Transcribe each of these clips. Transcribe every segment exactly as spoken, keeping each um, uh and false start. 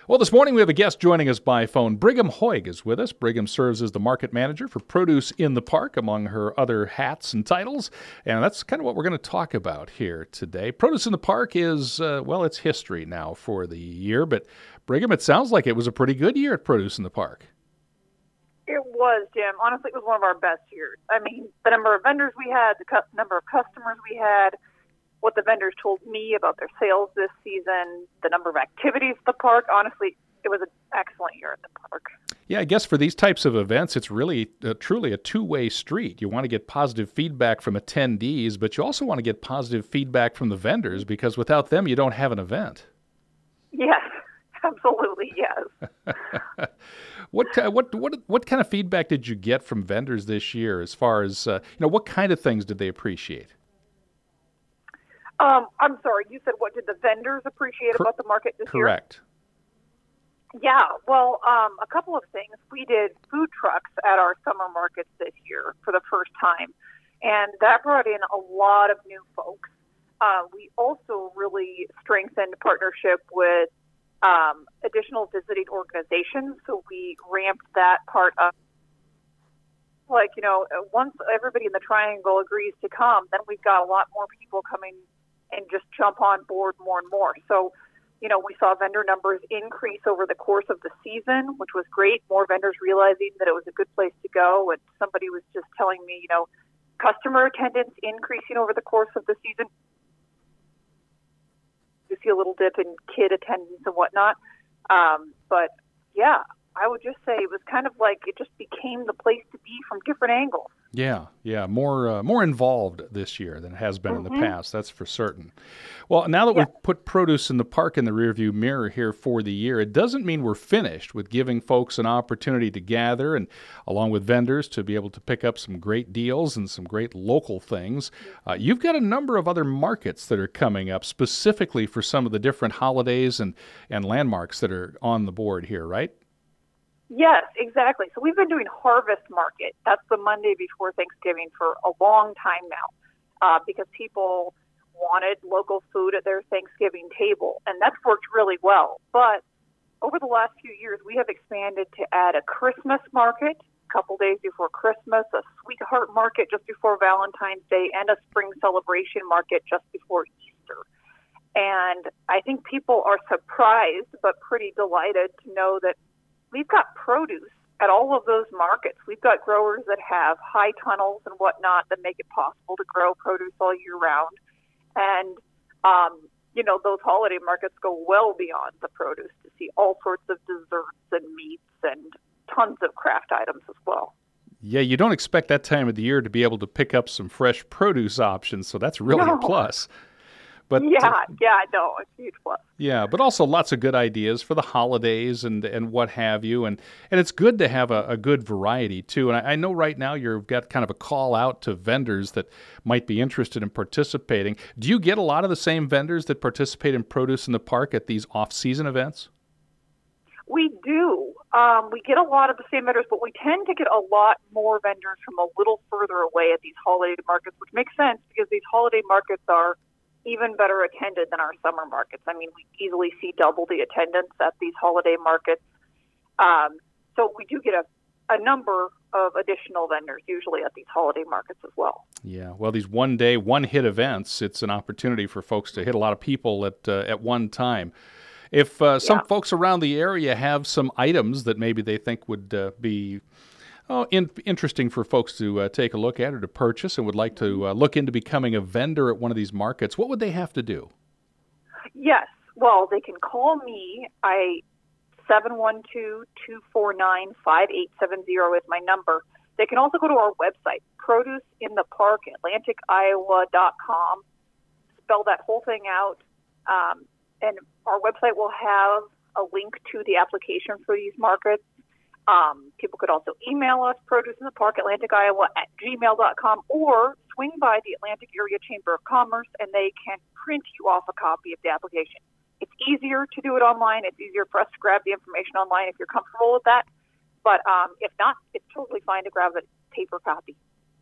Well, this morning we have a guest joining us by phone. Brigham Hoig is with us. Brigham serves as the market manager for Produce in the Park, among her other hats and titles. And that's kind of what we're going to talk about here today. Produce in the Park is, uh, well, it's history now for the year. But Brigham, it sounds like it was a pretty good year at Produce in the Park. It was, Jim. Honestly, it was one of our best years. I mean, the number of vendors we had, the cu- number of customers we had, what the vendors told me about their sales this season, the number of activities at the park. Honestly, it was an excellent year at the park. Yeah, I guess for these types of events, it's really uh, truly a two-way street. You want to get positive feedback from attendees, but you also want to get positive feedback from the vendors, because without them, you don't have an event. Yes, absolutely, yes. What uh, what what what kind of feedback did you get from vendors this year? As far as uh, you know, what kind of things did they appreciate? Um, I'm sorry, you said what did the vendors appreciate Cor- about the market this correct. year? Correct. Yeah, well, um, a couple of things. We did food trucks at our summer markets this year for the first time, and that brought in a lot of new folks. Uh, we also really strengthened partnership with um, additional visiting organizations, so we ramped that part up. Like, you know, once everybody in the Triangle agrees to come, then we've got a lot more people coming and just jump on board more and more. So, you know, we saw vendor numbers increase over the course of the season, which was great. More vendors realizing that it was a good place to go. And somebody was just telling me, you know, customer attendance increasing over the course of the season. You see a little dip in kid attendance and whatnot. Um, but, yeah, I would just say it was kind of like it just became the place to be from different angles. Yeah, yeah, more uh, more involved this year than it has been Mm-hmm. in the past, that's for certain. Well, now that Yeah. we've put Produce in the Park in the rearview mirror here for the year, it doesn't mean we're finished with giving folks an opportunity to gather and, along with vendors, to be able to pick up some great deals and some great local things. Uh, you've got a number of other markets that are coming up specifically for some of the different holidays and, and landmarks that are on the board here, right? Yes, exactly. So we've been doing Harvest Market. That's the Monday before Thanksgiving for a long time now, uh, because people wanted local food at their Thanksgiving table, and that's worked really well. But over the last few years, we have expanded to add a Christmas market a couple days before Christmas, a Sweetheart Market just before Valentine's Day, and a Spring Celebration Market just before Easter. And I think people are surprised but pretty delighted to know that we've got produce at all of those markets. We've got growers that have high tunnels and whatnot that make it possible to grow produce all year round. And, um, you know, those holiday markets go well beyond the produce to see all sorts of desserts and meats and tons of craft items as well. Yeah, you don't expect that time of the year to be able to pick up some fresh produce options, so that's really No. a plus. But yeah, uh, yeah, no, it's a huge plus. yeah, but also lots of good ideas for the holidays and, and what have you. And, and it's good to have a, a good variety, too. And I, I know right now you've got kind of a call out to vendors that might be interested in participating. Do you get a lot of the same vendors that participate in Produce in the Park at these off-season events? We do. Um, we get a lot of the same vendors, but we tend to get a lot more vendors from a little further away at these holiday markets, which makes sense because these holiday markets are even better attended than our summer markets. I mean, we easily see double the attendance at these holiday markets. Um, so we do get a, a number of additional vendors usually at these holiday markets as well. Yeah, well, these one-day, one-hit events, it's an opportunity for folks to hit a lot of people at uh, at one time. If uh, some Yeah. folks around the area have some items that maybe they think would uh, be Oh, in, interesting for folks to uh, take a look at or to purchase and would like to uh, look into becoming a vendor at one of these markets, what would they have to do? Yes. Well, they can call me. I seven one two, two four nine, five eight seven zero is my number. They can also go to our website, produce in the park atlantic iowa dot com. Spell that whole thing out. Um, and our website will have a link to the application for these markets. Um, people could also email us, produce in the park, Atlantic Iowa at gmail dot com, or swing by the Atlantic Area Chamber of Commerce and they can print you off a copy of the application. It's easier to do it online. It's easier for us to grab the information online if you're comfortable with that. But um, if not, it's totally fine to grab a paper copy.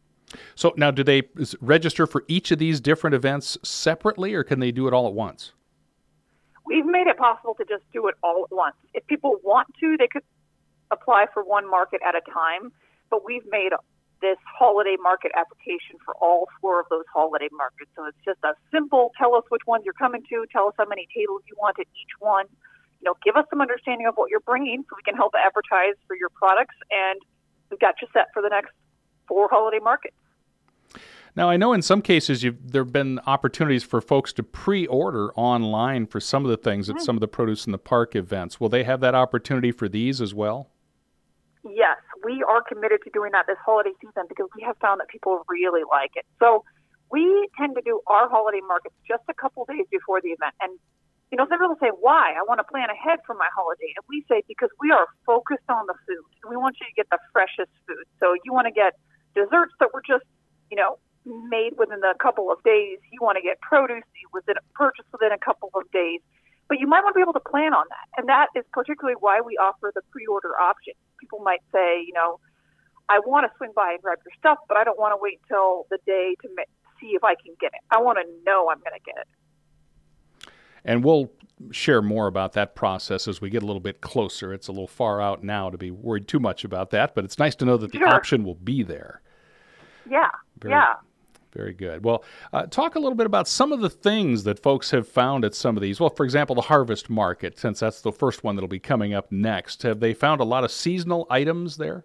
So now do they register for each of these different events separately or can they do it all at once? we've made it possible to just do it all at once. If people want to, they could apply for one market at a time, but we've made this holiday market application for all four of those holiday markets. So it's just a simple, tell us which ones you're coming to, tell us how many tables you want at each one. You know, give us some understanding of what you're bringing so we can help advertise for your products, and we've got you set for the next four holiday markets. Now, I know in some cases you've, there have been opportunities for folks to pre-order online for some of the things at mm-hmm. some of the Produce in the Park events. Will they have that opportunity for these as well? Yes, we are committed to doing that this holiday season because we have found that people really like it. So we tend to do our holiday markets just a couple days before the event. And, you know, some people say, why? I want to plan ahead for my holiday. And we say, because we are focused on the food. And we want you to get the freshest food. So you want to get desserts that were just, you know, made within a couple of days. You want to get produce you within purchased within a couple of days. But you might want to be able to plan on that. And that is particularly why we offer the pre-order option. People might say, you know, I want to swing by and grab your stuff, but I don't want to wait till the day to see if I can get it. I want to know I'm going to get it. And we'll share more about that process as we get a little bit closer. It's a little far out now to be worried too much about that, but it's nice to know that the sure. option will be there. Yeah, Very, yeah. Very good. Well, uh, talk a little bit about some of the things that folks have found at some of these. Well, for example, the Harvest Market, since that's the first one that'll be coming up next. Have they found a lot of seasonal items there?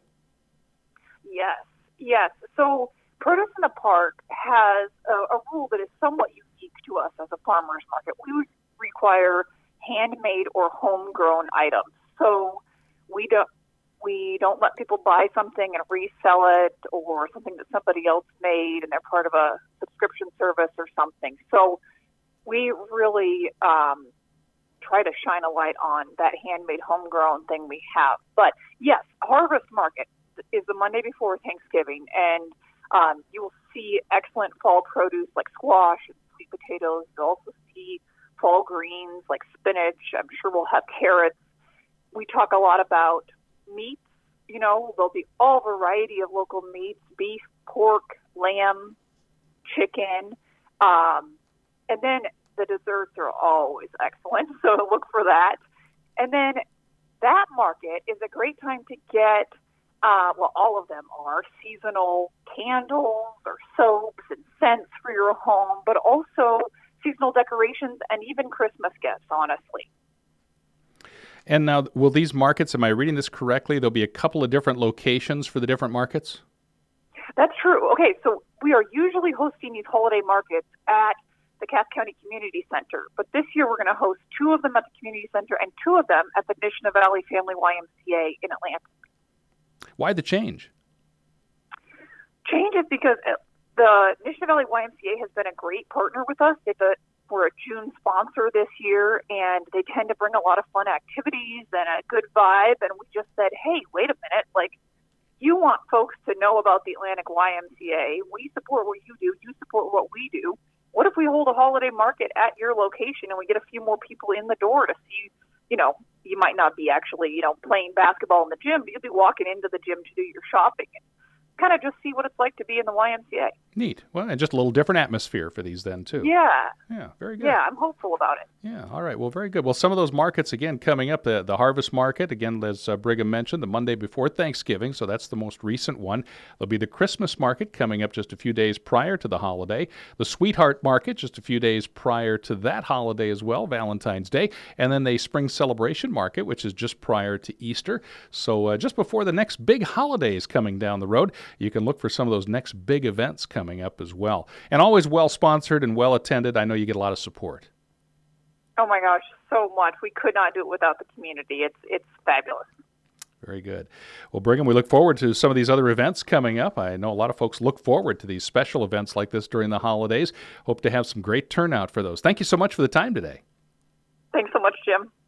Yes, yes. So Produce in the Park has a, a rule that is somewhat unique to us as a farmer's market. We would require handmade or homegrown items. So we don't We don't let people buy something and resell it, or something that somebody else made and they're part of a subscription service or something. So we really um, try to shine a light on that handmade, homegrown thing we have. But yes, Harvest Market is the Monday before Thanksgiving, and um, you will see excellent fall produce like squash and sweet potatoes. You'll also see fall greens like spinach. I'm sure we'll have carrots. We talk a lot about meats. You know, there'll be all variety of local meats: beef, pork, lamb, chicken, um, and then the desserts are always excellent, so look for that. And then that market is a great time to get, uh, well, all of them are seasonal candles or soaps and scents for your home, but also seasonal decorations and even Christmas gifts, honestly. And now, will these markets, am I reading this correctly, there'll be a couple of different locations for the different markets? That's true. Okay, so we are usually hosting these holiday markets at the Cass County Community Center, but this year we're going to host two of them at the Community Center and two of them at the Nishna Valley Family Y M C A in Atlanta. Why the change? Change is because the Nishna Valley Y M C A has been a great partner with us. They've a, we're a June sponsor this year, and they tend to bring a lot of fun activities and a good vibe, and we just said, hey, wait a minute, like, you want folks to know about the Atlantic Y M C A. We support what you do. You support what we do. What if we hold a holiday market at your location and we get a few more people in the door to see, you know, you might not be actually, you know, playing basketball in the gym, but you'll be walking into the gym to do your shopping and kind of just see what it's like to be in the Y M C A. Neat. Well, and just a little different atmosphere for these then, too. Yeah. Yeah, very good. Yeah, I'm hopeful about it. Yeah, all right. Well, very good. Well, some of those markets, again, coming up, the, the Harvest Market, again, as uh, Brigham mentioned, the Monday before Thanksgiving, so that's the most recent one. There'll be the Christmas Market coming up just a few days prior to the holiday. The Sweetheart Market just a few days prior to that holiday as well, Valentine's Day. And then the Spring Celebration Market, which is just prior to Easter. So uh, just before the next big holidays coming down the road, you can look for some of those next big events coming up as well. And always well-sponsored and well-attended. I know you get a lot of support. Oh, my gosh, so much. We could not do it without the community. It's it's fabulous. Very good. Well, Brigham, we look forward to some of these other events coming up. I know a lot of folks look forward to these special events like this during the holidays. Hope to have some great turnout for those. Thank you so much for the time today. Thanks so much, Jim.